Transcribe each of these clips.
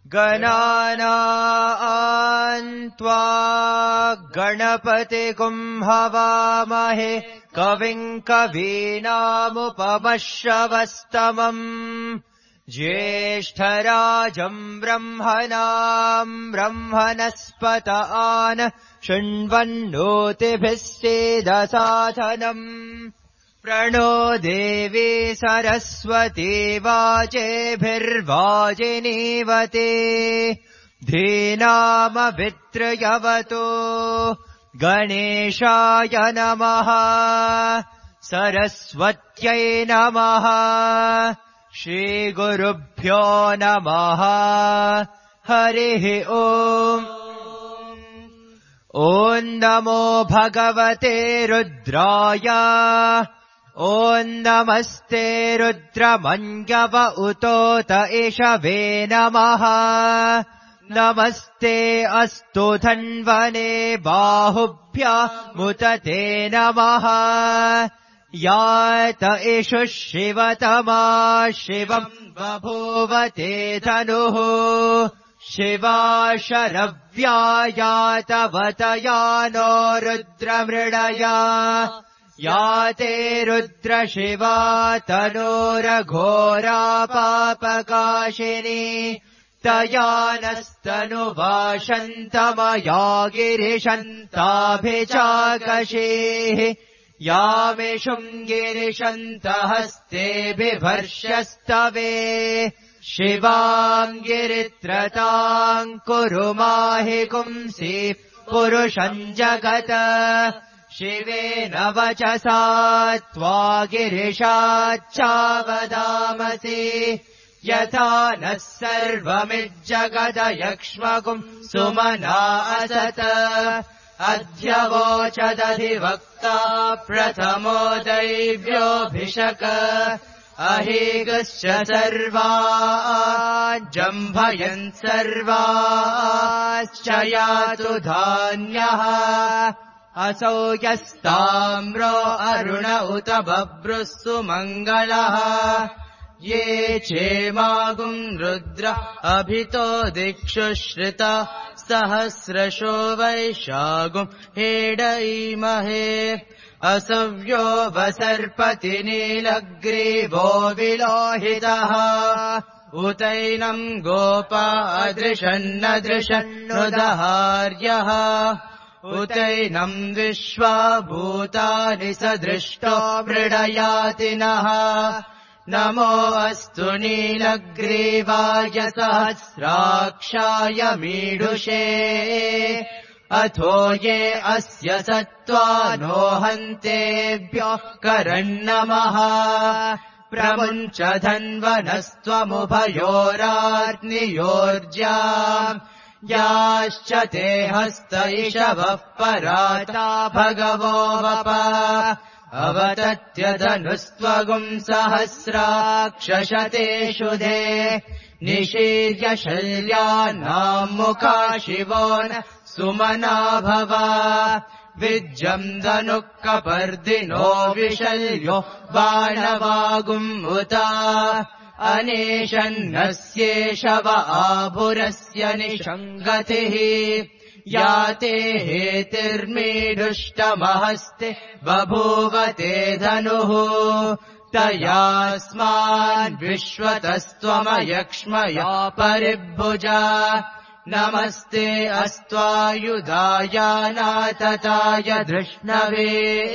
गणानां त्वा गणपतिगुं हवामहे कविं कवीनामुपमश्रवस्तमम् ज्येष्ठराजम् ब्रह्मणाम् ब्रह्मणस्पत आन शृण्वन्नोतिभिः सेदसाधनम् प्रणो देवी सरस्वती वाजेभिर्वाजिनीवते धीनामभित्रयवतो गणेशाय नमः सरस्वत्यै नमः श्रीगुरुभ्यो नमः हरिः ॐ ॐ नमो भगवते रुद्राय ॐ नमस्ते रुद्रमन्यव उतोत इषवे नमः नमस्ते अस्तु धन्वने बाहुभ्यामुत ते नमः यात इषु शिवतमा शिवम् बभूवते धनुः शिवा शरव्या यातवतया नो रुद्रमृडया याते रुद्रशिवा तनोरघोरा पापकाशिनी तया नस्तनुवाशन्तमया गिरिशन्ताभिचाकशेः यामिषुम् गिरिशन्तहस्ते बिभर्ष्यस्तवे शिवाम् गिरित्रताम् कुरु माहि पुंसि पुरुषम् जगत शिवेन वचसा त्वा गिरिशाच्चावदामसि यथा नः सर्वमिज्जगदयक्ष्मकुम् सुमना असत अद्य वोचदधिवक्ता प्रथमो दैव्योऽभिषक अहीगश्च सर्वाजम्भयन् सर्वाश्च यातु धान्यः असौ यस्ताम्रो अरुण उत बभ्रुः सुमङ्गलः ये चेमागुम् रुद्र अभितो दिक्षु श्रिता सहस्रशो वैशागुम् हेडईमहे असव्यो वसर्पति नीलग्रीवो विलोहितः उतैनम् गोपा अदृशन्नदृशन्नुदहार्यः उतैनम् विश्वा भूतानि सदृष्टो मृडयातिनः नमो अस्तु नीलग्रीवाय सहस्राक्षाय मीडुषे अथो ये अस्य सत्त्वानो हन्तेभ्यः करन्नमः प्रमुञ्च धन्वनस्त्वमुभयोरार्नियोर्जा याश्च ते हस्त इषवः पराता भगवो वप अवतत्यधनुस्त्वगुम् सहस्राक्षशतेषु दे निशीर्य शल्यानाम् मुखा शिवो न सुमना भव विज्जम् धनुः कपर्दिनो विशल्यो बाणवागुम् उता अनेशन्नस्येषव आभुरस्य निषङ्गतिः याते हेतिर्मीडुष्टमहस्ते बभूवते धनुः तयास्मान् विश्वतस्त्वमयक्ष्मया परिभुजा नमस्ते अस्त्वायुधायानातताय धृष्णवे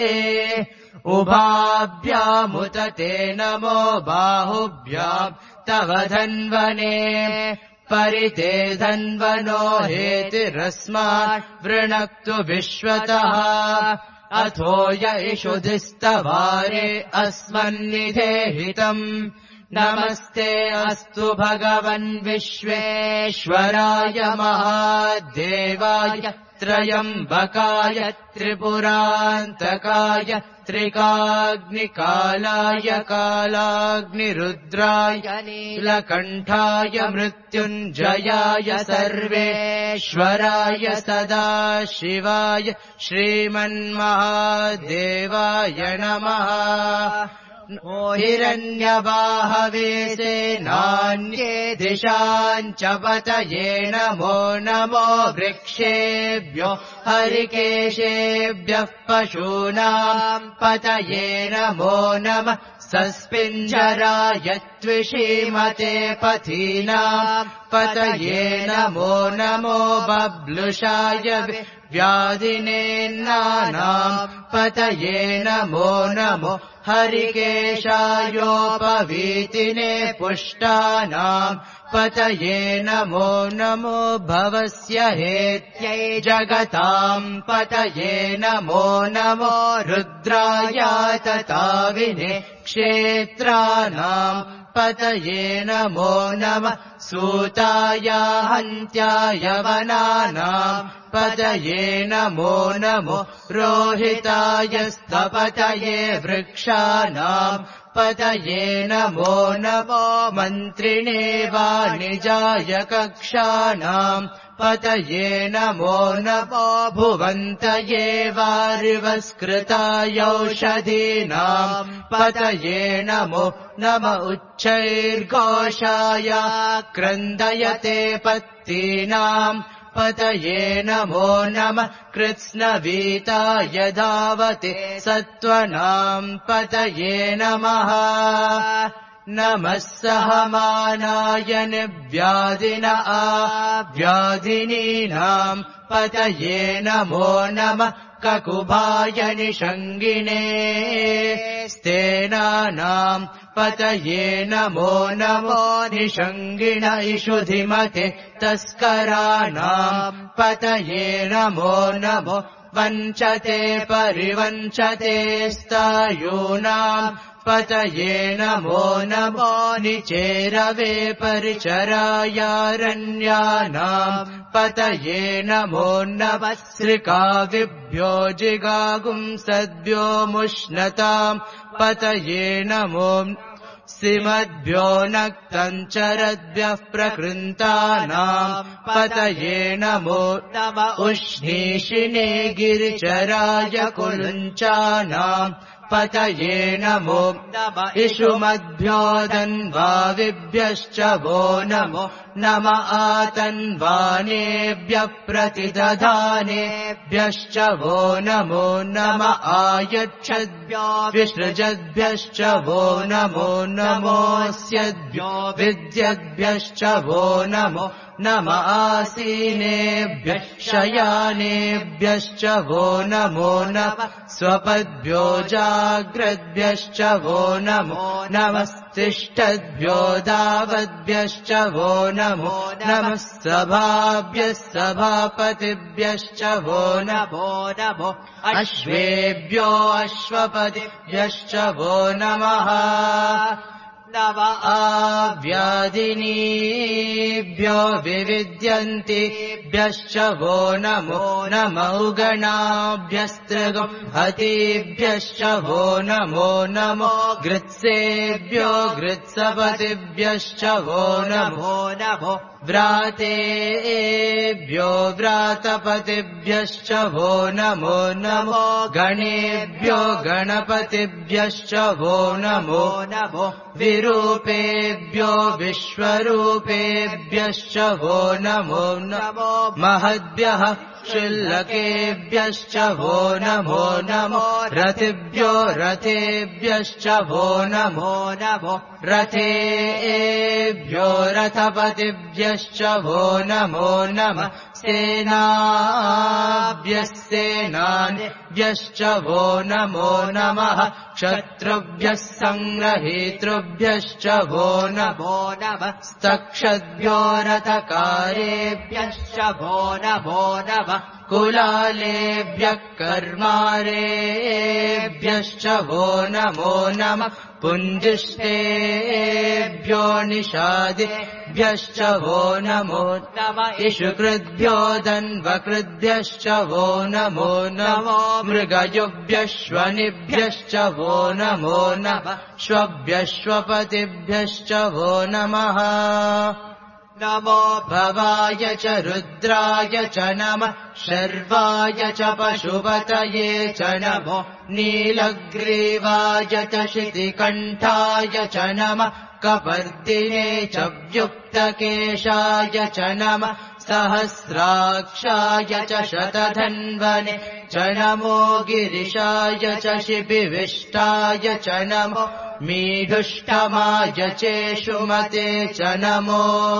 उभाभ्यामुत ते नमो बाहुभ्याम् तव धन्वने परिते धन्वनो हेतिरस्मात् वृणक्तु विश्वतः अथो य इषुधिस्तवारे अस्मन्निधेहितम् नमस्ते अस्तु भगवन् विश्वेश्वराय महादेवाय त्रयम्बकाय त्रिपुरान्तकाय त्रिकाग्निकालाय कालाग्निरुद्राय नीलकण्ठाय मृत्युञ्जयाय सर्वेश्वराय सदाशिवाय श्रीमन्महादेवाय नमः हिरण्यबाहवे सेनान्ये दिशाञ्च पतये नमो नमो वृक्षेभ्यो हरिकेशेभ्यः पशूनाम् पतये नमो नमः सस्पिञ्जराय त्विषीमते पथीनाम् पतये नमो नमो बब्लुषाय व्याधिनेन्नानाम् पतये नमो नमो हरिकेशायोपवीतिने पुष्टानाम् पतये नमो नमो भवस्य हेत्यै जगताम् पतये नमो नमो रुद्राय तताविने क्षेत्राणाम् पतये नमो नमः सूताय हन्त्याय वनानाम् पतये नमो नमो रोहिताय स्थपतये वृक्षाणाम् पतये नमो नमो मन्त्रिणे वाणिजाय कक्षाणाम् पतये नमो नमो भुवन्तये वारिवस्कृतायौषधीनाम् पतये नमो नम उच्चैर्घोषाय क्रन्दयते पत्तीनाम् पतये नमो नमः कृत्स्नवीताय धावते सत्त्वनाम् पतये नमः नमः सहमानाय निव्याधिन व्याधिनीनाम् पतये नमो नमः ककुभाय निषङ्गिणे स्तेनानाम् पतये नमो नमो निषङ्गिण इषुधिमते तस्कराणाम् पतये नमो नमो वञ्चते परिवञ्चते स्तायूनाम् पतये नमो नमो निचेरवे परिचरायारण्यानाम् पतये नमो नमः श्रिकाविभ्यो जिगागुंसद्भ्यो मुष्णताम् पतये नमो सिमद्भ्यो नक्तञ्चरद्भ्यः प्रकृन्तानाम् पतये नमो नम उष्णीषिणे गिरिचराय कुलुञ्चानाम् पतये नमो नम इषुमद्भ्यो दन्वाविभ्यश्च वो नमो नम आतन्वानेभ्यः प्रतिदधानेभ्यश्च वो नमो नम आयच्छद्भ्यो विसृजद्भ्यश्च वो नमो नमोऽस्यद्भ्यो विद्यद्भ्यश्च वो नमो नम आसीनेभ्यः शयानेभ्यश्च वो नमो नमः स्वपद्भ्यो जाग्रद्भ्यश्च वो नमो नमस्तिष्ठद्भ्यो दावद्भ्यश्च वो नमो नमः सभाभ्यः सभापतिभ्यश्च वो नमो नमो अश्वेभ्यो अश्वपतिभ्यश्च वो नमः नव आव्याधिनीभ्यो विविद्यन्तिभ्यश्च वो नमो नमौगणाभ्यस्त्रिगम् हतिभ्यश्च वो नमो नमो गृत्सेभ्यो गृत्सपतिभ्यश्च वो नमो नमो व्रातेभ्यो व्रातपतिभ्यश्च वो नमो नमो गणेभ्यो गणपतिभ्यश्च वो नमो नमो विरूपेभ्यो विश्वरूपेभ्यश्च वो नमो नमो महद्भ्यः क्षुल्लकेभ्यश्च वो नमो नमो रथिभ्यो रथेभ्यश्च वो नमो नमो रथेभ्यो रथपतिभ्यश्च वो नमो नमः सेनाभ्यश्च वो नमो नमः क्षत्रुभ्यः सङ्ग्रहीतृभ्यश्च वो नमो नमः स्तक्षद्भ्यो रथकारेभ्यश्च वो नमो नमः कुलालेभ्यः कर्मारेभ्यश्च वो नमो नमः पुञ्जिष्टेभ्यो निषादेभ्यश्च वो नमो नमः इषुकृद्भ्यो दन्वकृद्भ्यश्च वो नमो नमो मृगयुभ्यश्वनिभ्यश्च वो नमो नमः श्वभ्यश्वपतिभ्यश्च वो नमः नमो भवाय च रुद्राय च नमः शर्वाय च पशुपतये च नमो नीलग्रीवाय च शितिकण्ठाय च नमः कपर्दिने च व्युक्तकेशाय च नमः सहस्राक्षाय च शतधन्वने च नमो गिरिशाय च शिबिविष्टाय च नमो मीढुष्टमाय चेषुमते च नमो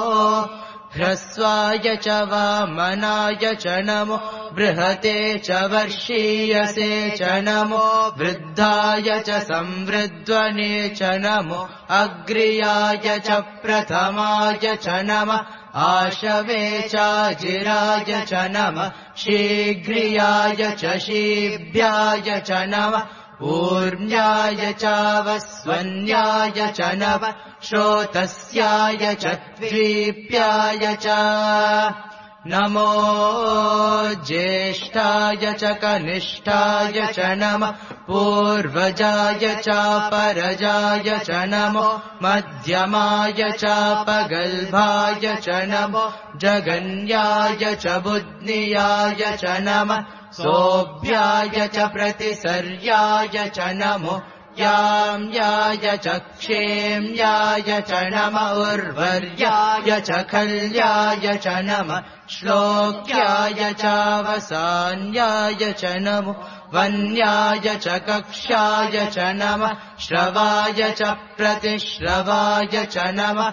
ह्रस्वाय च वामनाय च नमो बृहते च वर्षीयसे च नमो वृद्धाय च संवृद्ध्वने च नमो अग्र्याय च प्रथमाय च नमः आशवे चाजिराय च नमः शीघ्रियाय च शीभ्याय च नमः ऊर्म्याय चावस्वन्याय च नमः श्रोतस्याय च द्वीप्याय च नमो ज्येष्ठाय च कनिष्ठाय च नमः पूर्वजाय चापरजाय च नमो मध्यमाय चापगल्भाय च नमो जगन्याय च बुद्नियाय च नमः सोऽभ्याय च प्रतिसर्याय च नमो याम्याय च क्षेम्याय च नमः उर्वर्याय च खल्याय च नमः श्लोक्याय चावसान्याय च नमो वन्याय च कक्ष्याय च नमः श्रवाय च प्रतिश्रवाय च नमः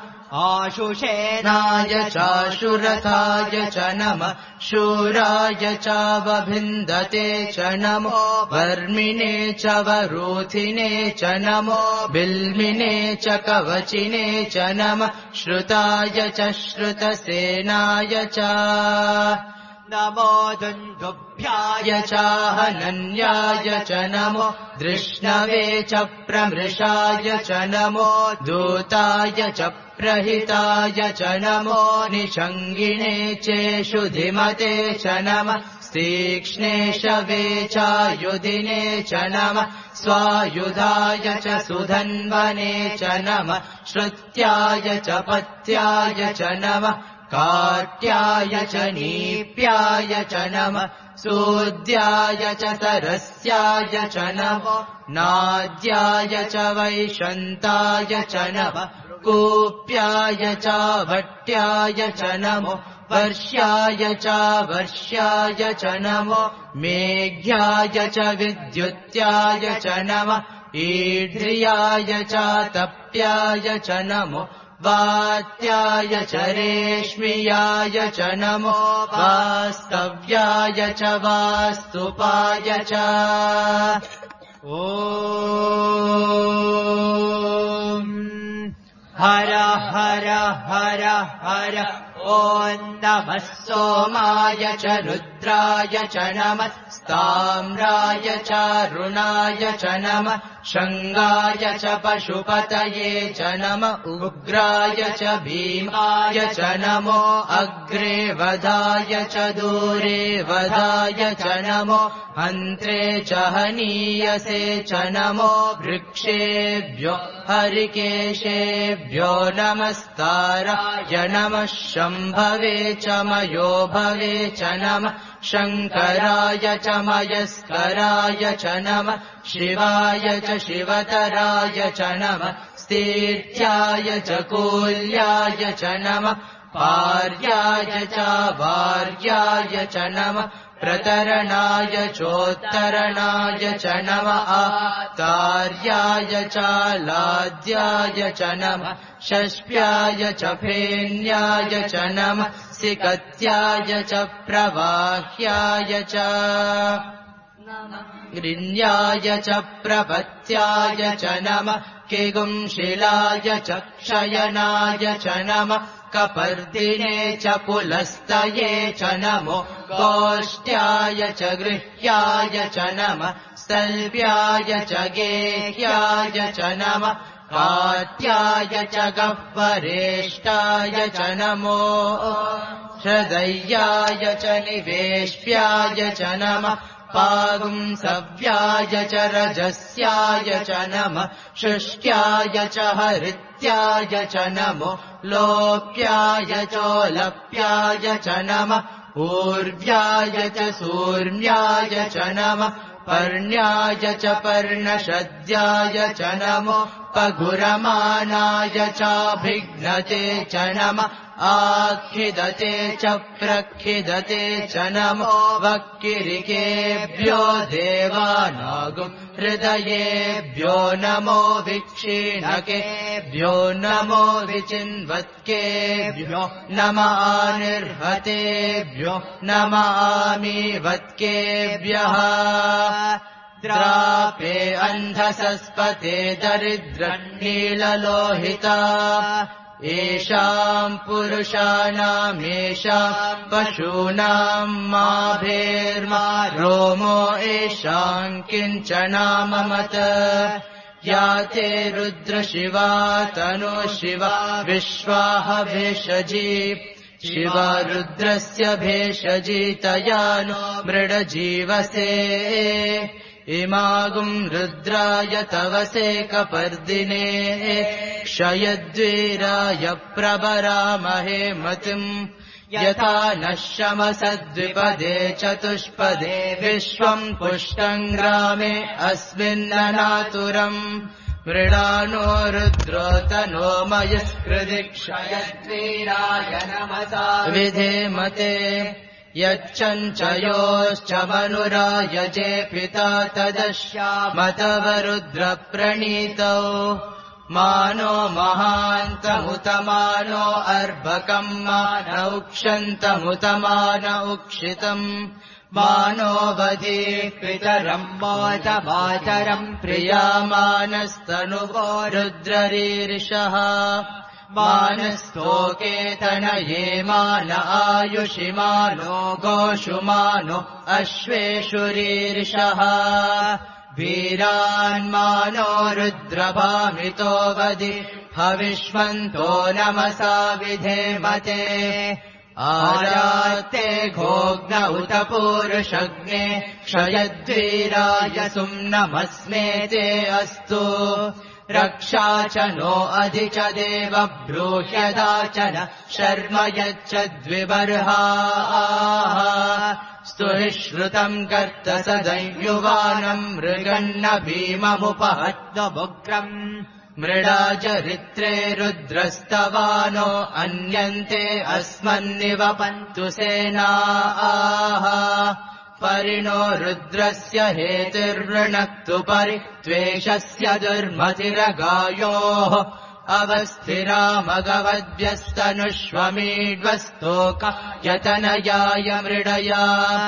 आशुषेनाय चाशुरथाय च नमः शूराय चावभिन्दते च नमो वर्मिणे च वरूथिने च नमो बिल्मिने च कवचिने च नमः श्रुताय च श्रुतसेनाय च नमो दुन्दुभ्याय चाहनन्याय च नमो दृष्णवे च प्रमृषाय च नमो दूताय च प्रहिताय च नमो निषङ्गिणे चेषुधिमते च नमः तीक्ष्णे शवे चायुधिने च नमः स्वायुधाय च सुधन्वने च नमः श्रुत्याय च पत्याय च नमः काट्याय च नीप्याय च नमः सूद्याय च सरस्याय च नमो नाद्याय च वैशन्ताय च नमः कूप्याय च भट्याय च नमो वर्ष्याय च वर्ष्याय च नमो मेघ्याय च विद्युत्याय च नमः ईढ्र्याय च तप्याय च नमो वात्याय च रेश्मियाय च नमो वास्तव्याय च वास्तुपाय च ॐ हर हर हर हर ॐ नमः सोमाय च रुद्राय च नमः स्ताम्राय च रुणाय च नमः शङ्गाय च पशुपतये च नमः उग्राय च भीमाय च नमो अग्रे वधाय च दूरे वधाय च नमो हन्त्रे च हनीयसे च नमो वृक्षेभ्यो हरिकेशेभ्यो नमस्ताराय नमः शम्भवे च मयोभवे च नमः शङ्कराय च मयस्कराय च नमः शिवाय च शिवतराय च नमः स्तीर्थ्याय च कूल्याय च नमः पार्याय च वार्याय च नमः प्रतरणाय चोत्तरणाय च नमः आतार्याय च लाद्याय च नमः षष्प्याय च फेन्याय च नमः सिकत्याय च प्रवाह्याय च गृह्याय च प्रपत्याय च नमः किगुंशिलाय च क्षयनाय च नमः कपर्दिने च पुलस्तये च नमो गोष्ठ्याय च गृह्याय च नमः स्तल्भ्याय च गेह्याय च नमः काट्याय च गह्वरेष्ठाय च नमो हृदयाय च निवेश्याय च नमः पागुंसव्याय च रजस्याय च नमः शुष्क्याय च हरित्याय च नमो लोप्याय चोलप्याय च नमः ऊर्व्याय च सूर्म्याय च नमः पर्ण्याय च पर्णशद्याय च नमो पगुरमानाय चाभिघ्नते च नमः आखिदते च प्रखिदते च नमो वक्किरिकेभ्यो देवानागुं हृदयेभ्यो नमो विक्षीणकेभ्यो नमो विचिन्वत्केभ्यो नमः निर्हतेभ्यो नमः आमीवत्केभ्यः द्रापे अन्धसस्पते दरिद्रनीललोहिता येषाम् पुरुषाणामेषाम् पशूनाम् माभेर्मा रोमो येषाम् किञ्चनाममत या ते रुद्रशिवा तनो शिवा विश्वाह भेषजी शिवा रुद्रस्य भेषजी तया नो मृडजीवसे इमागुम् रुद्राय तवसे कपर्दिने क्षयद्वीराय प्रवरामहे मतिम् यथा नः शमसद्विपदे चतुष्पदे विश्वम् पुष्टम् ग्रामे अस्मिन्ननातुरम् मृडानो रुद्रो तनो मयस्कृति क्षयद्वीराय नमसा विधेमते यच्चञ्चयोश्च मनुरायजे पिता तदश्यामतवरुद्रप्रणीतौ मानो महान्तमुतमानो अर्भकम् मान उक्षन्तमुतमान उक्षितम् मानो वधी पितरम् मातमातरम् प्रियामानस्तनुवो रुद्ररीरिषः मानस्तोके तनये मान आयुषिमानो गोषुमानो अश्वेषुरीरिषः वीरान्मानो रुद्रभामितो वदि हविष्मन्तो नमसा विधेमते आराते घोग्न उत पूरुषग्ने क्षयद्वीराय सुम्नमस्मेते अस्तु रक्षा च नो अधि च देव ब्रूह्यदाचन शर्म यच्छद्विबर्हाः स्तुहि श्रुतम् कर्त सदैयुवानम् मृगन्न भीममुपहत्वमुग्रम् मृडाचरित्रे रुद्रस्तवानो अन्यन्ते अस्मन्निवपन्तु सेनाः परिणो रुद्रस्य हेतिर्वृणक्तु परित्वेषस्य दुर्मतिरगायोः अवस्थिरामगवद्भ्यस्तनुष्वमीड्वस्तोक यतनयाय मृडया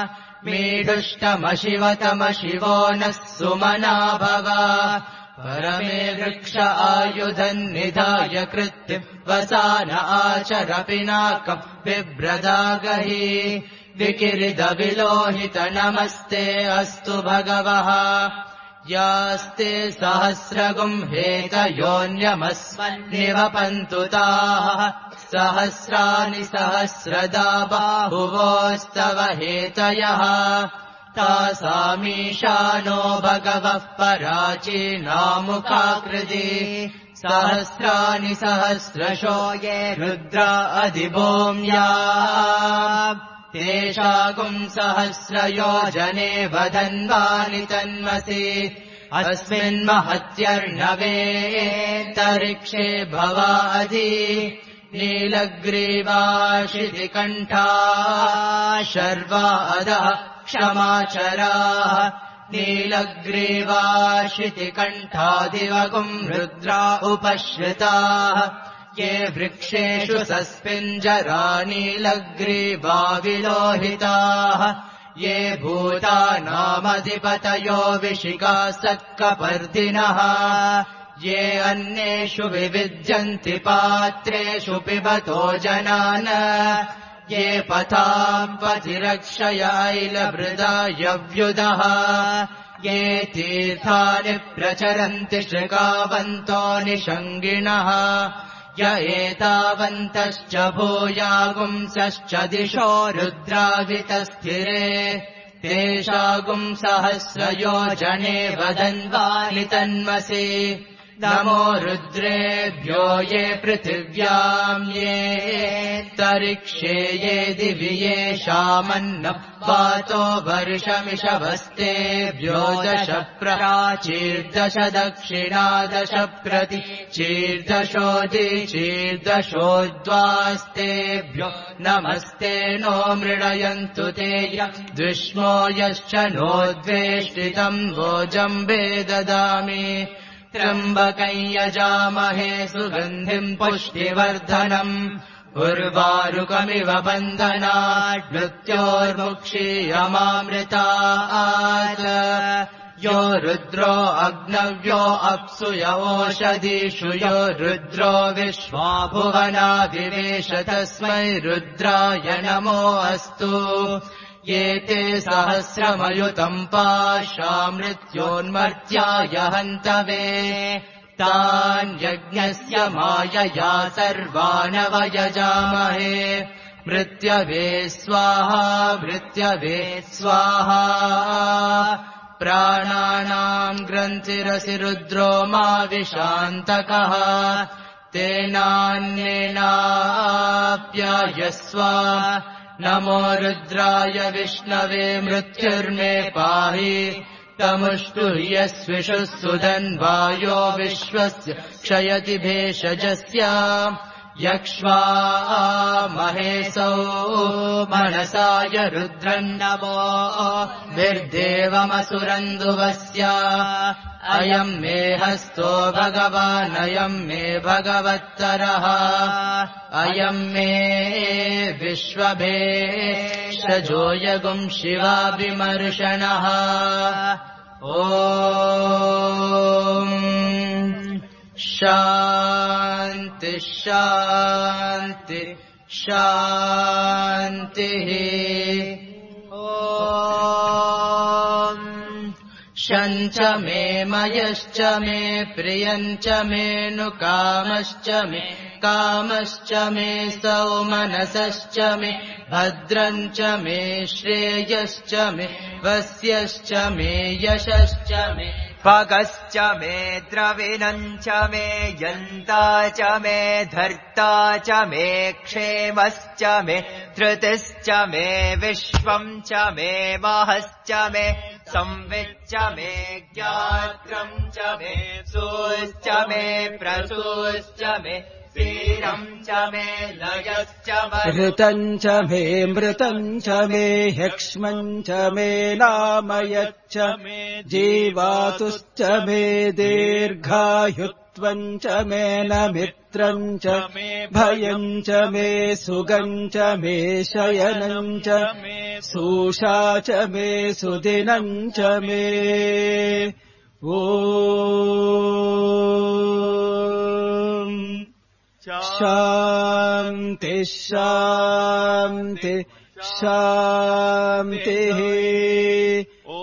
मीढुष्टमशिवतमशिवो नः सुमना भव परमे वृक्ष आयुधन्निधाय कृत्तिम् वसान आचरपिनाकम् बिभ्रदागहि विकिरिदविलोहित नमस्ते अस्तु भगवः यास्ते सहस्रगुम् हेतयोऽन्यमस्मन्निवपन्तु ताः सहस्राणि सहस्रदा बाहुवोस्तव हेतयः तासामीशानो भगवः पराचीनामुखाकृति सहस्राणि सहस्रशो ये रुद्रा अधिभूम्या तेषागुम् सहस्रयोजने वदन्वानि तन्मसि अस्मिन्महत्यर्णवेतरिक्षे भवाधि नीलग्रीवाशितिकण्ठा शर्वा अधः क्षमाचराः नीलग्रीवाशितिकण्ठादिवगुम् रुद्रा उपश्रिताः ये वृक्षेषु सस्पिञ्जरा नीलग्रीवा विलोहिताः ये भूतानामधिपतयो विशिखासत्कपर्दिनः ये अन्येषु विविद्यन्ति पात्रेषु पिबतो जनान् ये पथाम् पथिरक्षयैलभृदायव्युदः ये तीर्थानि प्रचरन्ति शृगावन्तो निषङ्गिणः य एतावन्तश्च भूयागुंसश्च दिशो रुद्रावितस्थिरे तेषागुम् सहस्रयोजने वदन्वानि तन्मसि नमो रुद्रेभ्यो ये पृथिव्याम् ये तरिक्षे ये दिवि येषामन्नः पातो वर्षमिषवस्तेभ्यो 10 प्राचीर्दश दक्षिणा 10 प्रतीचीर्दशोदिचीर्दशोद्वास्तेभ्यो नमस्ते नो मृडयन्तु ते द्विष्मो यश्च नोद्वेष्टितम् भोजम्बे ददामि त्र्यम्बकं यजामहे सुगन्धिम् पुष्टिवर्धनम् उर्वारुकमिव बन्धनात् मृत्योर्मुक्षीयमामृतात् यो रुद्रो अग्नव्यो अप्सु ओषधीषु यो रुद्रो विश्वा भुवना विवेश तस्मै रुद्राय नमो अस्तु ये ते सहस्रमयुतम् पाशा मृत्योन्मर्त्याय हन्तवे तान् यज्ञस्य मायया सर्वानवयजामहे मृत्यवे स्वाहा प्राणानाम् ग्रन्थिरसि रुद्रो मा विशान्तकः तेनान्येनाप्यायस्व नमो रुद्राय विष्णवे मृत्युर्मे पाहि तमुष्टुह्यस्विषुः सुधन्वायो विश्वस्य क्षयति भेषजस्य यक्ष्वा महेशौ मनसाय रुद्रम् नमो विर्देवमसुरन्दुवस्य अयम् मे हस्तो भगवान् अयम् मे भगवत्तरः अयम् मे विश्वभेषजो यगुम् शिवाभिमर्शनः ॐ शान्ति शान्ति शान्तिः शञ्च मे मयश्च मे प्रियञ्च मे नुकामश्च मे कामश्च मे सौमनसश्च मे भद्रञ्च मे श्रेयश्च मे वस्यश्च मे यशश्च मे पगश्च मे द्रविणञ्च मे यन्ता च मे धर्ता च मे क्षेमश्च मे धृतिश्च मे विश्वम् च मे महश्च मे संविच्च मे ज्ञात्रम् च मे सूश्च मे प्रसूश्च मे वीरम् च मे लयश्च ऋतम् च मे मृतम् च मे ह्यक्ष्मम् च मे नामयच्च मे जीवातुश्च मे दीर्घायुत्वम् च मे न मित्रम् च मे भयम् च मे सुगम् च मे शयनम् च मे सूषा च मे सुदिनम् च मे शान्ति शान्ति शान्तिः ॐ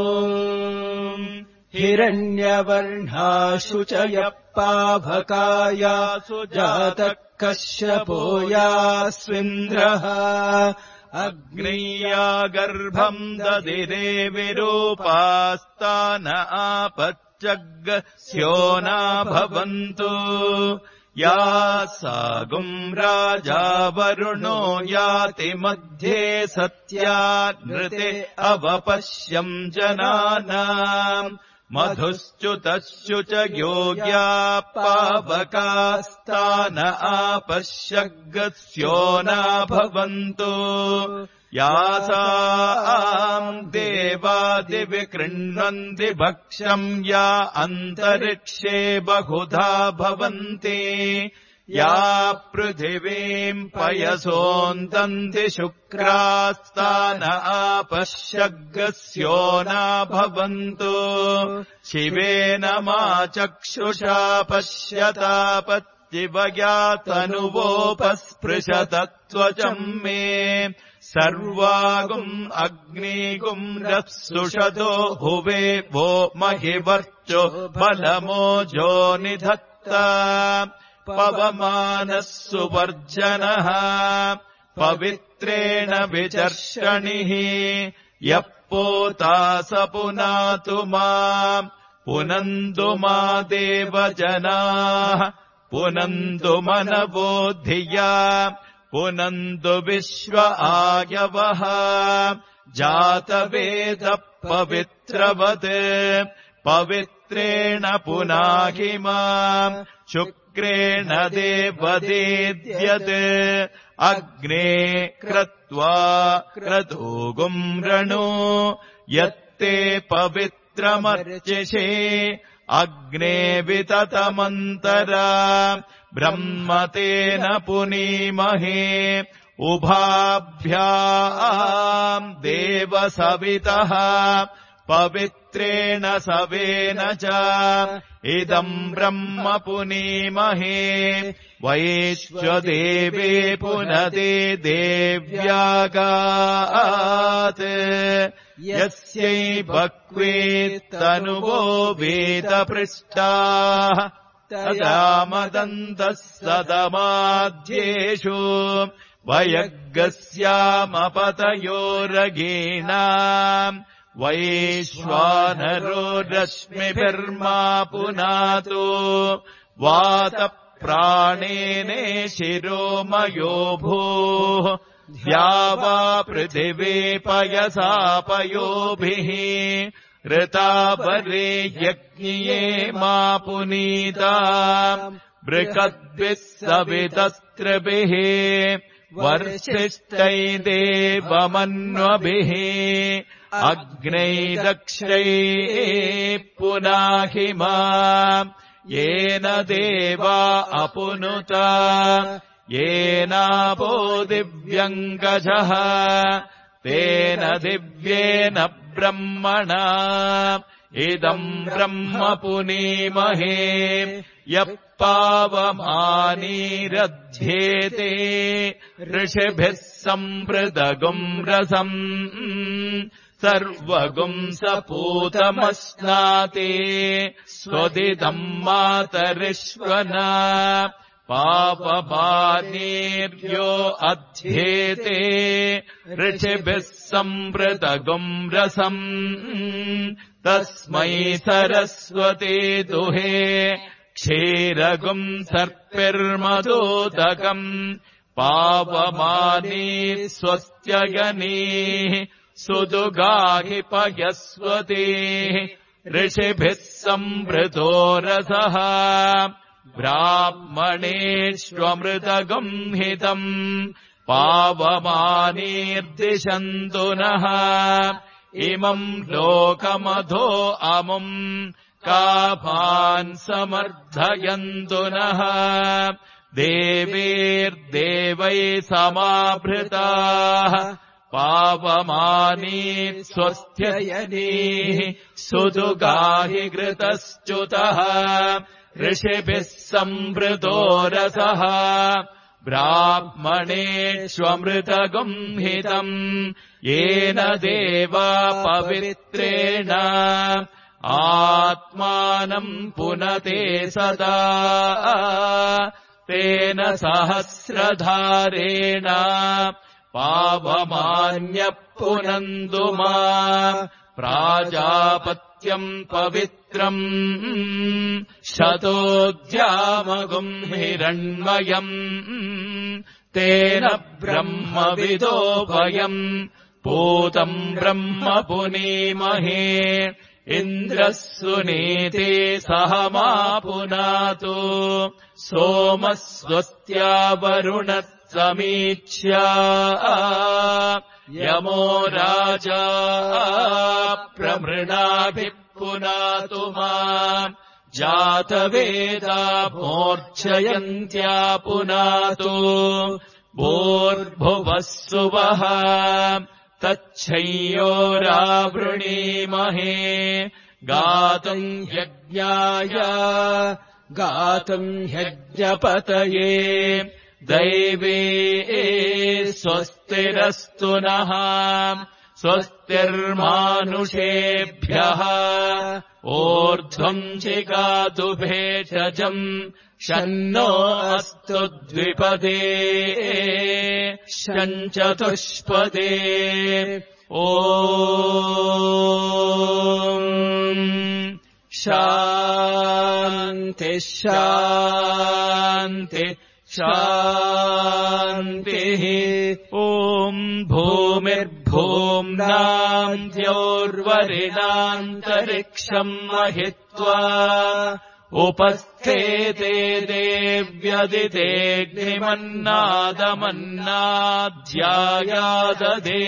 हिरण्यवर्णाशु च यः पावकायासु जातः कश्यपो यास्विन्द्रः अग्नेया गर्भम् ददिरे विरूपास्तान आपच्चग्स्यो न भवन्तु या सागुम् राजा वरुणो याति मध्ये सत्या नृते अवपश्यम् जनानाम् मधुश्च्युतश्चु च योग्या पावकास्तान आपश्यग्स्यो न भवन्तु यासाम् देवादिविकृण्वन्ति भक्ष्यम् या अन्तरिक्षे बहुधा भवन्ति या पृथिवीम् पयसोऽन्तन्ति शुक्रास्तान आपश्यग्स्यो न भवन्तु शिवेन मा चक्षुषा पश्यतापत्तिवया तनुवोपस्पृशतत्वचम् मे सर्वागुम् अग्निगुम् रप्सुषतो हुवे वो महिवर्चो बलमोजो निधत्ता पवमानः सुवर्जनः पवित्रेण विचर्षणिः यः पोता स पुनातु माम् पुनन्तु मा देवजनाः पुनन्तु मनवो धिया पुनन्तु विश्व आयवः जातवेदः पवित्रवत् पवित्रेण पुनाहि माम् शुक्रेण देवदेद्यत् अग्ने क्रत्वा क्रतूगुम् रणु यत्ते पवित्रमर्चिषे अग्ने विततमन्तरा ब्रह्मतेन पुनीमहे उभाभ्याम् देवसवितः पवित्रेण सवेन च इदम् ब्रह्म पुनीमहे वैश्वदेवे पुनदे देव्यागात् यस्यै बक्वेत्तनुवो वेदपृष्टाः तदा मदन्तः सदमाद्येषु वयग्गस्यामपतयोरगीणाम् वैश्वानरो रश्मिभिर्मा पुनातु वातप्राणेने शिरोमयो भूः द्यावा पृथिवे पयसा पयोभिः ऋतावरे यज्ञिये मा पुनीता बृहद्भिः सवितस्त्रिभिः वर्षिष्ठैदेवमन्वभिः अग्नैरक्षैः पुनाहि माम् येन देवा अपुनुता येनापो दिव्यङ्गजः तेन दिव्येन ब्रह्मणा इदम् ब्रह्म पुनीमहे यः पावमानीरध्येते ऋषिभिः सम्पृतगुम् रसम् सर्वगुम् सपूतमश्नाते स्वदिदम् मातरिष्वना पापमानीर्यो अध्येते ऋषिभिः सम्पृतगुम् रसम् तस्मै सरस्वती दुहे क्षीरगुम् सर्पिर्मदोदकम् पावमानी स्वस्त्ययनीः सुदुगाहि पयस्वती ऋषिभिः सम्पृतो रसः ब्राह्मणेष्वमृतगुम् हितम् पावमानीर्दिशन्तु नः इमम् लोकमधो अमुम् कामान् समर्थयन्तु नः देवैर्देवैः समाभृताः पावमानी स्वस्त्ययनीः सुदुगाहि घृतश्च्युतः ऋषिभिः सम्पृतो रसः ब्राह्मणेष्वमृतगुम् हितम् येन देवा पवित्रेण आत्मानम् पुनते सदा तेन सहस्रधारेण पावमान्यः पुनन्तु मा प्राजापत्यम् पवित्रम् शतोऽध्यामगुम् हिरण्मयम् तेन ब्रह्मविदो वयम् पूतम् ब्रह्म पुनीमहे इन्द्रः सुनीते सह मा पुनातु सोमः स्वस्त्या वरुणः समीक्ष्या यमो राजा प्रमृणाभिः पुनातु माम् जातवेदा मूर्च्छयन्त्या पुनातु भूर्भुवः सुवः तच्छय्योरावृणीमहे गातुम् यज्ञाय गातुम् यज्ञपतये दैवे स्वस्तिरस्तु नः स्वस्तिर्मानुषेभ्यः ऊर्ध्वम् जिगातु भेषजम् शन्नो अस्तु द्विपदे शञ्चतुष्पदे शान्तिः शान्तिः शान्तिः ॐ भूमिर्भूम्नान्त्योर्वरिणान्तरिक्षम् महित्वा उपस्थेते देव्यदितेऽग्निमन्नादमन्नाध्यायाददे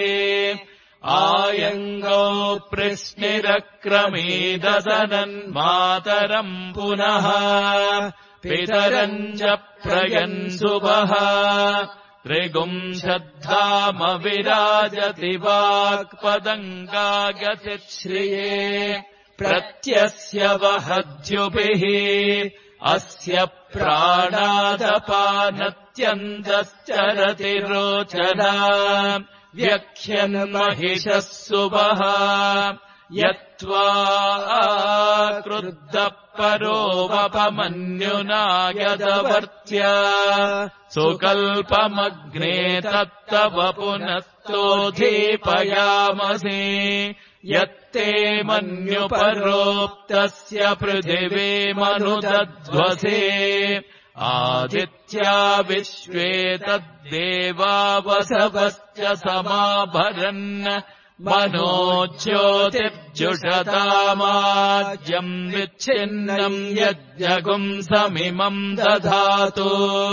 आयङ्गो प्रश्निरक्रमीदसनन्मातरम् पुनः पितरम् च प्रयन्सुवः त्रिगुंशद्धाम विराजति वाक्पदङ्गागतिश्रिये प्रत्यस्य वहद्युभिः अस्य प्राणादपानत्यन्तश्चरति रोचना व्यख्यन्महिषः सुवः यत्त्वा क्रुद्धः परोवपमन्युना यदवर्त्य सुकल्पमग्ने तत्तव पुनस्तोधीपयामसि यत्ते मन्युपरोक्तस्य पृथिवीमनुदध्वसे आदित्या विश्वे तद्देवा वसवश्च समाभरन् मनो ज्योतिर्जुषतामाज्यम् विच्छिन्नम् यज्ञगुम् समिमम् दधातु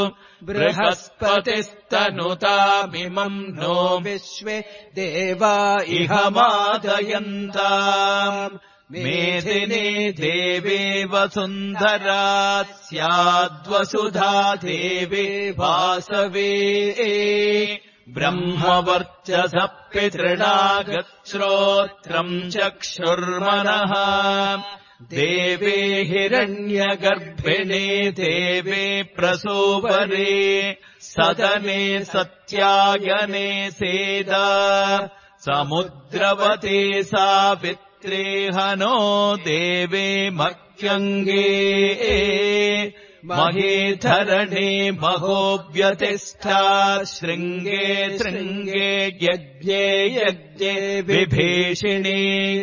बृहस्पतिस्तनुतामिमम् नो विश्वे देवा इह मादयन्ताम् मेदिनी देवी वसुन्धरा स्याद्वसुधा देवी वासवे ब्रह्मवर्चसः पितृणागच्छ्रोत्रम् चक्षुर्मनः देवे हिरण्यगर्भिणे देवे प्रसूपरे सदने सत्यायने सेदा समुद्रवते सावित्रे हनो देवे मह्यङ्गे महीधरणे महोव्यतिष्ठा शृङ्गे शृङ्गे यज्ञे यज्ञे विभीषिणे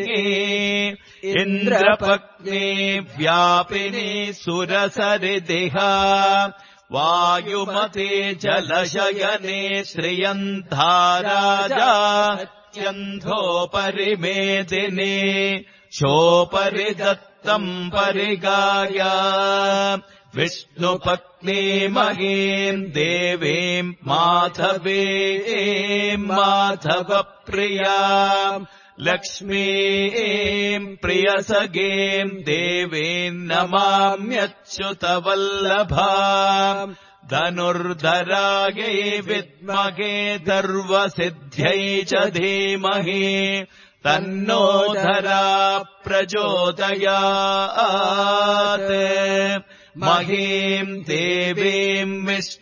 इन्द्रपत्नी व्यापिनी सुरसरिदिहा वायुमते जलशयने श्रियन्धाराजा अत्यन्धोपरिमेदिने शोपरि दत्तम् परिगाया विष्णुपत्नी महीम् देवीम् माधवीम् माधवप्रियाम् लक्ष्मीम् प्रियसगीम् देवीम् नमाम्यच्युतवल्लभाम् धनुर्धरायै विद्महे सर्वसिद्ध्यै च धीमहि तन्नो धरा प्रचोदयात् महीम् देवीम्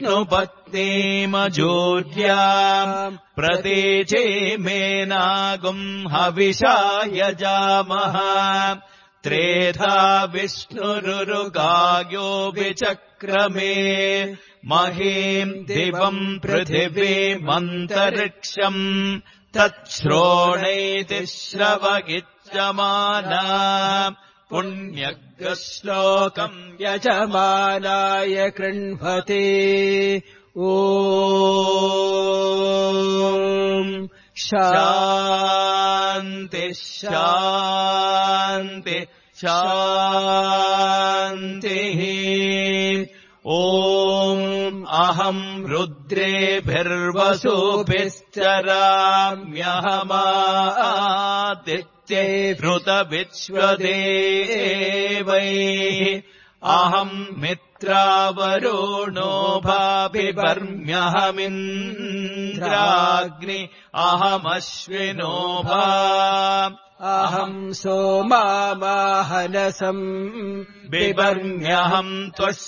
विष्णुपत्नीमजोर्याम् प्रतीचेमेनागुम् हविषा यजामः त्रेधा विष्णुरुगायो विचक्रमे महीम् दिवम् पृथिवीमन्तरिक्षम् तच्छ्रोणैति श्रवगिच्यमाना पुण्यग्रश्लोकम् यजमानाय कृण्वते ॐ शान्ति शान्ति शान्तिः ॐ अहम् रुद्रेभिर्वसुभिश्चराम्यहमादित्ये हृतविश्वदेवैः अहम् मित्रावरुणो भाभिवर्म्यहमिन्द्राग्नि अहमश्विनो भा अहम् सोमामाहनसम् बिवर्म्यहम्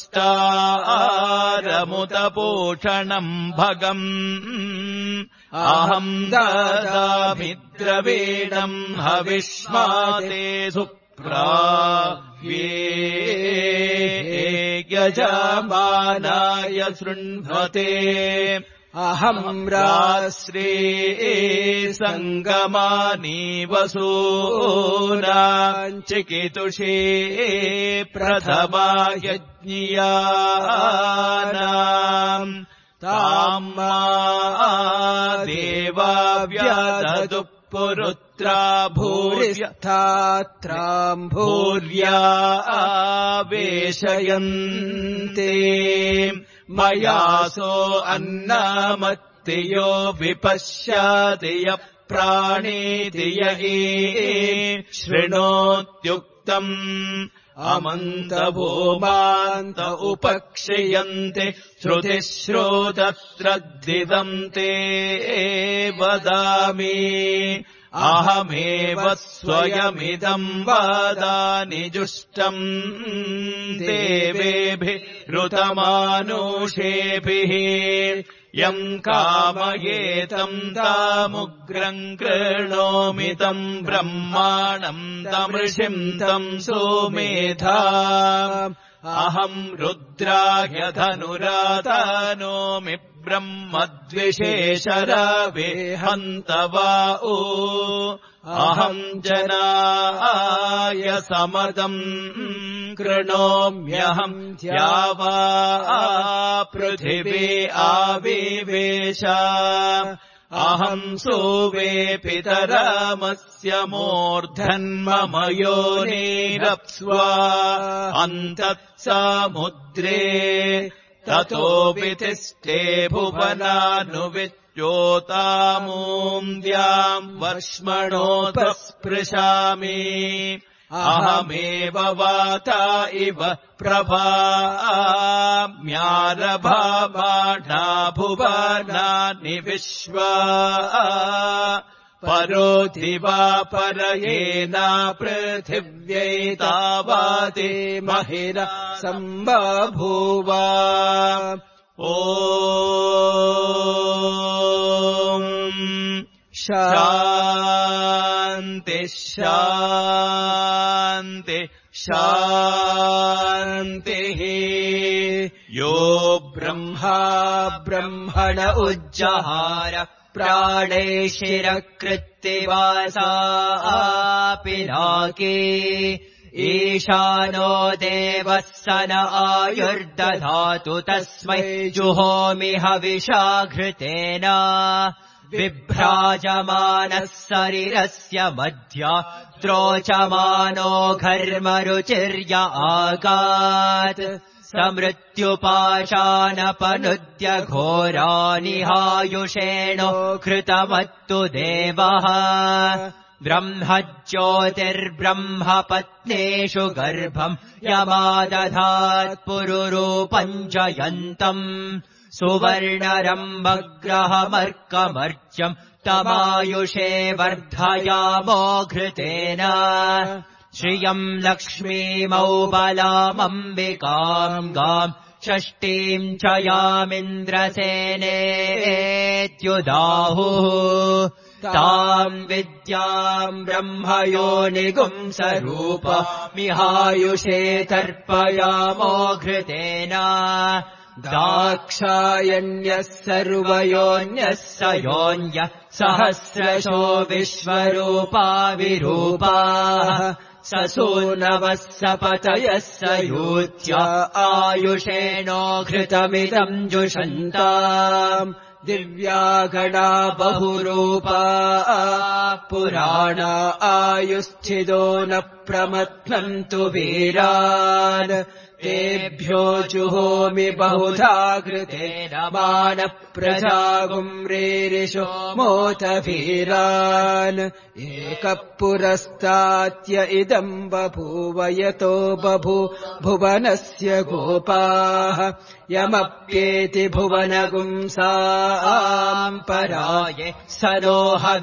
त्वष्टारमुतपोषणम् भगम् अहम् ददामि द्रवीणम् हविष्माते सुप्राव्ये यजमानाय शृण्वते अहम् राश्रे सङ्गमानि वसूनाम् चिकितुषे प्रथमा यज्ञियानाम् ताम् मा देवा व्याददु पुरुत्रा भूरिस्थात्राम् भूर्या आवेशयन्ते मयासो अन्नामत्तियो विपश्याति य प्राणेति य शृणोत्युक्तम् अमन्तभूमान्त उपक्षयन्ते श्रुतिश्रोतत्रद्दिदम् ते वदामि अहमेव स्वयमिदम् वादानि जुष्टम् देवेभिः ऋतमानुषेभिः यम् कामयेतम् तामुग्रम् कृणोमि तम् ब्रह्माणम् तमृषिम् तम् सोमेधा अहम् रुद्राय धनुरातानोमि ब्रह्मद्विषेशरावे हन्तवाओ अहम् जनाय समदम् कृणोम्यहम् द्यावा पृथिवी आविवेश अहम् सोवे पितरामस्य मूर्धन्मम योनिरप्स्वा अन्तत्समुद्रे ततोऽपि तिष्ठे भुवनानुविच्योतामून्द्याम् वर्ष्मणोपस्पृशामि अहमेव वाता इव प्रभाम्यारभामाढा भुवनानि विश्वा परोधिवा परयेना पृथिव्यै तावाति महिरा सम्बभूवा ॐ शान्ति शान्ति शान्तिः यो ब्रह्मा ब्रह्मण उज्जहार प्राणे शिरकृत्तिवासा पिनाके ईशानो देवः स न आयुर्दधातु तस्मै जुहोमि हविषाघृतेन विभ्राजमानः शरीरस्य मध्या त्रोचमानो घर्मरुचिर्य आगात् समृत्युपाशानपनुद्य घोरानिहायुषेणो कृतमत्तु देवः ब्रह्मज्योतिर्ब्रह्मपत्नेषु गर्भम् यमादधात् पुरुरूपम् जयन्तम् सुवर्णरम्भग्रहमर्कमर्च्यम् तमायुषे वर्धयामो घृतेन श्रियम् लक्ष्मीमौबलामम्बिकाम् गाम् षष्ठीम् च यामिन्द्रसेनेत्युदाहुः ताम् विद्याम् ब्रह्मयोनिगुंसरूपमिहायुषे तर्पयामो घृतेन दाक्षायण्यः सर्वयोऽन्यः स योऽन्यः सहस्रशो विश्वरूपा विरूपाः ससूनवः सपतयः स यूत्या आयुषेणो घृतमिदम् जुषन्ताम् दिव्यागणा बहुरूपा पुराणा आयुस्थितो न प्रमथ्नन्तु वीरान् तेभ्यो जुहोमि बहुधा घृतेन मानः प्रजागुम्रेरिषो मोतवीरान् एकः पुरस्तात्य इदम् बभूव यतो भुवनस्य गोपाः यमप्येति भुवनगुंसाम् पराये सनो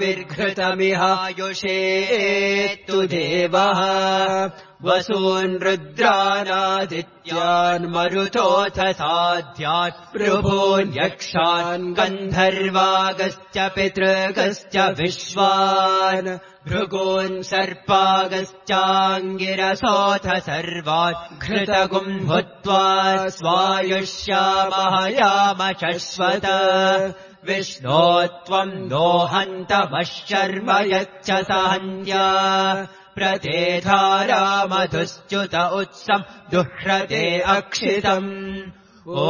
हविर्घृतमिहायुषेत्तु देवः वसून् रुद्रानादित्यान् मरुतोऽथ साध्यात् पृभून् यक्षान् गन्धर्वागश्च पितृगश्च विश्वान् भृगून् सर्पागश्चाङ्गिरसोऽथ सर्वान् घृतगुम् भूत्वा स्वायुष्यामहयाम शश्वत विष्णो त्वम् नो हन्तमश्शर्म यच्च सहन्त्या प्रतेधारामधुश्च्युत उत्सम् दुह्रते अक्षितम् ॐ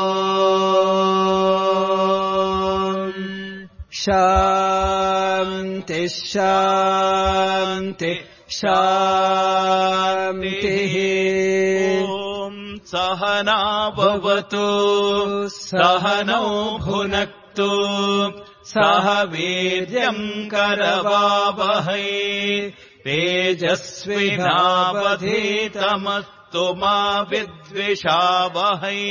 शान्ति शान्ति शान्तिः ॐ सहना भवतु सहनौ भुनक्तु सह वीर्यम् करवावहै तेजस्विनावधीतमस्तु मा विद्विषावहै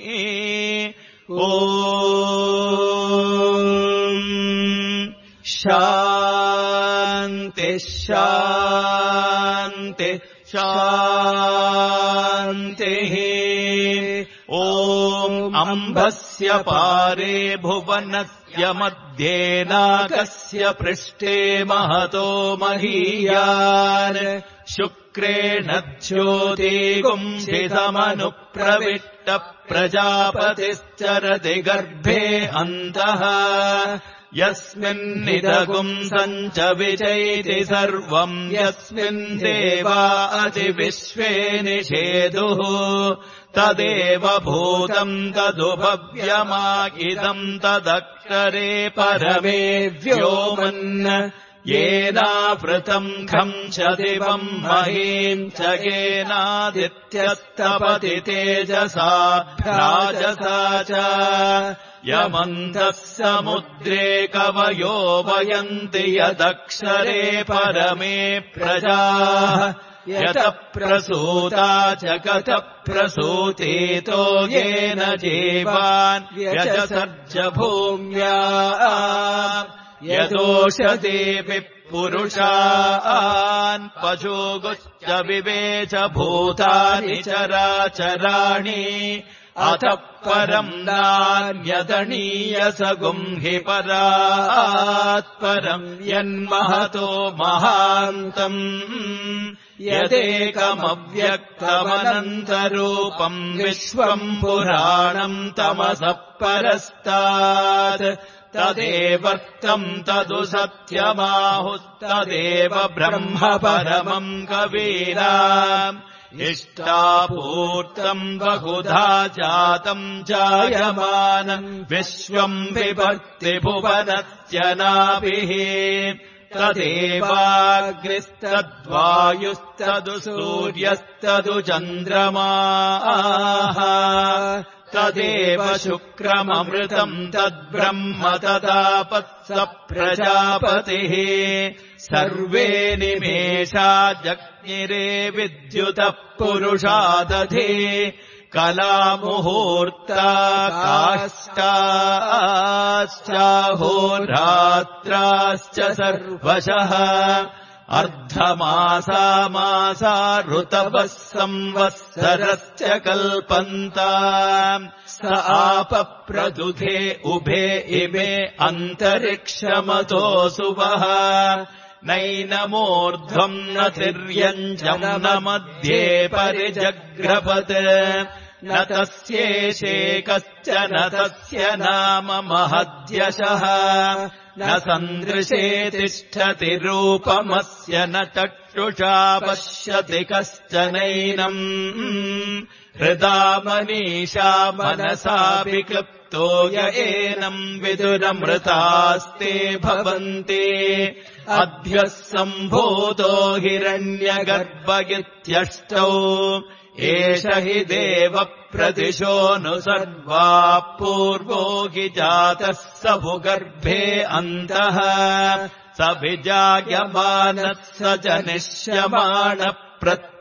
ॐ शान्ति शान्ति शान्तिः ॐ अम्भस्य पारे भुवनस्य मध्ये नाकस्य पृष्ठे महतो महीयान् शुक्रेण ज्योतिगुंसितमनुप्रविष्ट प्रजापतिश्चरति गर्भे अन्तः यस्मिन्निदगुम् सञ्च विचैति सर्वम् यस्मिन् देवा अतिविश्वे निषेदुः तदेव भूतम् तदुपव्यमाकिदम् तदक्षरे परमे व्योमन् येनावृतम् खम् च दिवम् महीम् च येनादित्यस्तपति तेजसा राजसा च यमन्तः समुद्रे कवयो वयन्ति यदक्षरे परमे प्रजाः यतः प्रसूता च कतः प्रसूतेतो येन जीवान् व्यजसर्ज भूम्या यदोषदेऽपि पुरुषान् पशुगुश्च विवेच भूतानि चराचराणि अतः परम् नान्यदणीयस गुंहि परात्परम् यन्महतो महान्तम् यदेकमव्यक्तमनन्तरूपम् विश्वम् पुराणम् तमसः परस्तात् तदेवर्तम् तदु सत्यमाहुस्तदेव ब्रह्म परमम् कवीनाम् इष्टापूर्तम् बहुधा जातम् जायमानम् विश्वम् विभक्ति भुवनस्य नाभिः तदेवाग्निस्तद्वायुस्तदु सूर्यस्तदु चन्द्रमाः तदेव शुक्रममृतम् तद्ब्रह्म तदापत्स प्रजापतिः सर्वे निमेषा जज्ञिरे विद्युतः पुरुषादधे कलामुहूर्ता काष्ठाश्चाहोरात्राश्च सर्वशः अर्धमासा मासा ऋतवः संवत्सरश्च कल्पन्ता स आपप्रदुघे उभे इमे अन्तरिक्षमतोऽसुवः नैनमूर्ध्वम् न तिर्यञ्जम् न मध्ये परिजग्रपत् न तस्येषेकश्च न तस्य नाम महद्यशः न सन्दृशे तिष्ठति रूपमस्य न चक्षुषा पश्यति कश्चनैनम् हृदा मनीषा मनसा विक्लृप्तो य एनम् विदुरमृतास्ते भवन्ति अभ्यः सम्भूतो हिरण्यगर्भ इत्यष्टौ एष हि देव प्रतिशोऽनु सर्वा पूर्वो हि जातः स भुगर्भे अन्तः स विजायमानः स जनिष्यमाणः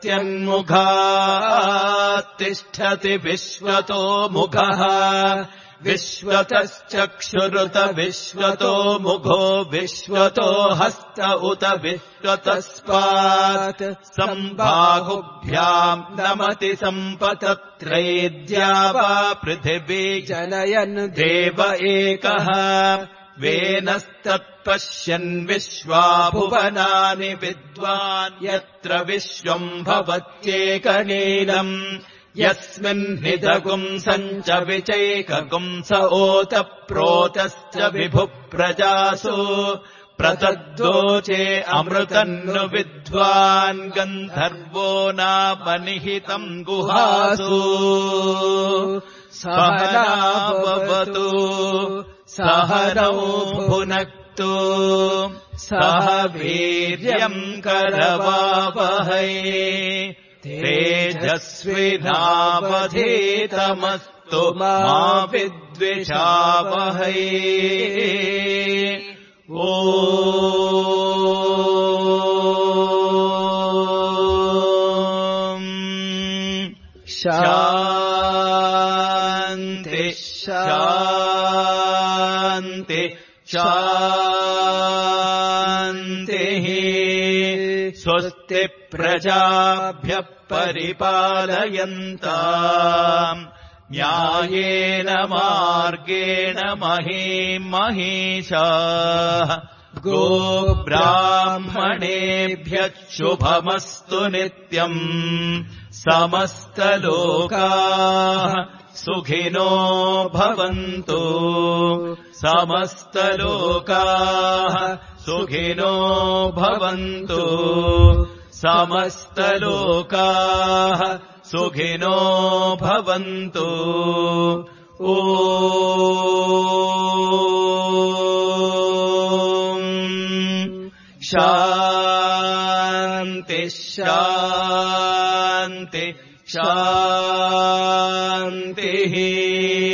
प्रत्यन्मुखात् तिष्ठति विश्वतो मुखः विश्वतश्चक्षुरुत विश्वतो मुखो विश्वतो हस्त उत विश्वतस्पात् सम्बाहुभ्याम् नमति सम्पतत्रैद्या वा पृथिवी जनयन् देव एकः वेनस्तत्पश्यन् विश्वा भुवनानि विद्वान् यत्र विश्वम् भवत्येकनीलम् यस्मिन्निदगुंसम् च विचैकगुंस ओतप्रोतश्च विभुप्रजासु प्रतद्वोचे अमृतन्नु विद्वान् गन्धर्वो नामनिहितम् गुहासु सहनावतु सहनौ भुनक्तु सह वीर्यम् करवावहै तेजस्विनावधीतमस्तु मा विद्विषावहै शान्ति शान्ति शान्तिः स्वस्ति प्रजाभ्यः परिपालयन्ताम् न्यायेन मार्गेण महीम् महिषाः गोब्राह्मणेभ्यः शुभमस्तु नित्यम् समस्तलोकाः सुखिनो भवन्तु समस्तलोकाः सुखिनो भवन्तु समस्तलोकाः सुखिनो भवन्तु ॐ शान्ति शान्ति शान्तिः